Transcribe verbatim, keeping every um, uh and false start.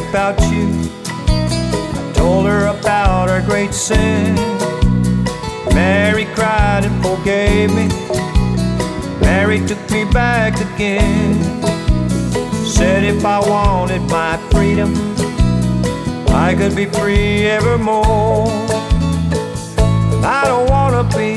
about you. I told her about our great sin. Mary cried and forgave me. Mary took me back again. Said if I wanted my freedom, I could be free evermore. I don't wanna be